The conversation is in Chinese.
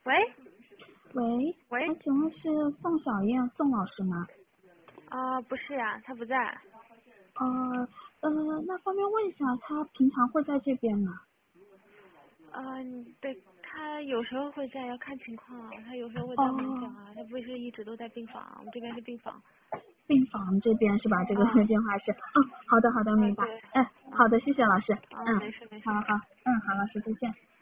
喂喂， 喂， 请问是宋小燕宋老师吗？ 不是呀，他不在。 那方便问一下，他平常会在这边吗？ 对，他有时候会在，要看情况啊。他有时候会在门诊哦， 啊，他不是一直都在病房，我们这边是病房。 病房这边是吧？这个啊电话是，好的，明白。 对， 好的，谢谢老师。 没事没事。 好，好，老师再见。